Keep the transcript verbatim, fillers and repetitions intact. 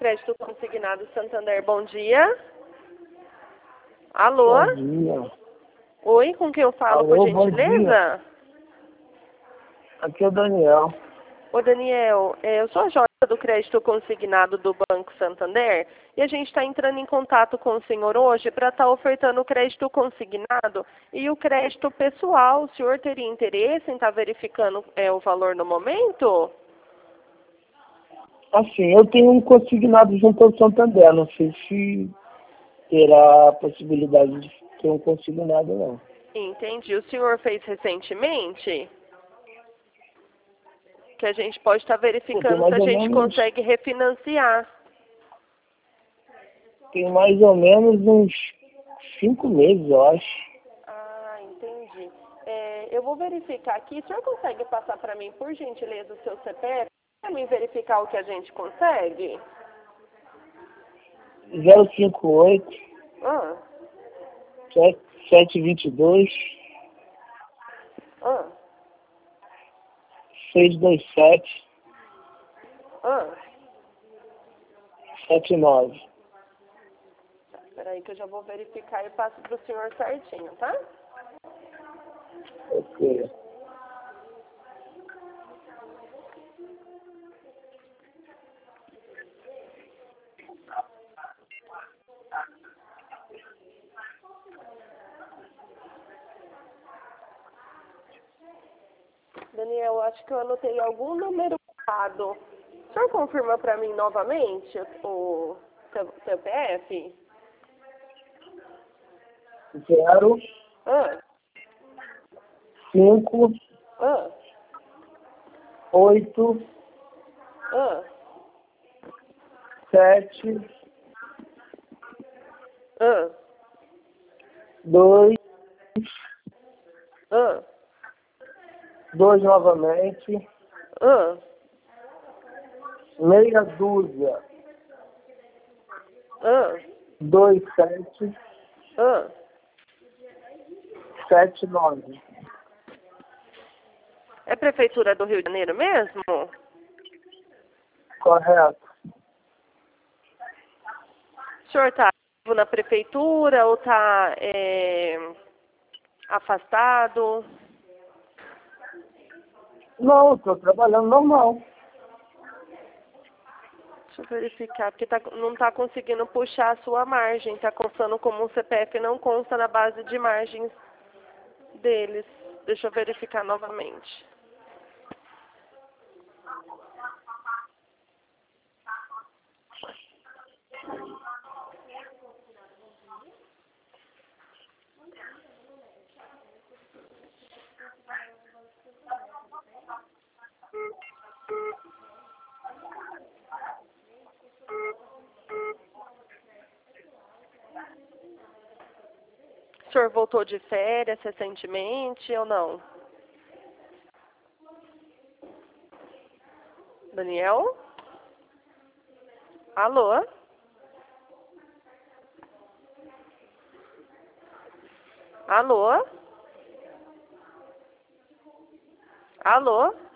Crédito Consignado Santander, bom dia. Alô? Bom dia. Oi, com quem eu falo, Alô, por bom dia. gentileza? Aqui é o Daniel. Ô, Daniel, é, eu sou a Jota do Crédito Consignado do Banco Santander e a gente está entrando em contato com o senhor hoje para estar ofertando o crédito consignado e o crédito pessoal. O senhor teria interesse em estar verificando é, o valor no momento? Assim, eu tenho um consignado junto ao Santander. Não sei se terá a possibilidade de ter um consignado, não. Entendi. O senhor fez recentemente? Que a gente pode estar verificando mais se a ou gente menos- consegue refinanciar. Tem mais ou menos uns cinco meses, eu acho. Ah, entendi. É, eu vou verificar aqui. O senhor consegue passar para mim, por gentileza, o seu C P F? Para mim verificar o que a gente consegue? zero cinco oito, Ah, sete dois dois, ah, seis dois sete, ah. sete nove. Espera aí que eu já vou verificar e passo para o senhor certinho, tá? Ok. Daniel, acho que eu anotei algum número errado. O senhor confirma para mim novamente o seu C P F? zero Ah, cinco ah, oito ah, sete ah, dois ah, dois novamente, ah, meia dúzia, ah, dois sete ah. sete nove. É Prefeitura do Rio de Janeiro mesmo? Correto. O senhor está na prefeitura ou está afastado? Não, estou trabalhando normal. Deixa eu verificar, porque tá, não está conseguindo puxar a sua margem. Está constando como um C P F não consta na base de margens deles. Deixa eu verificar novamente. O senhor voltou de férias recentemente ou não? Daniel? Alô? Alô? Alô?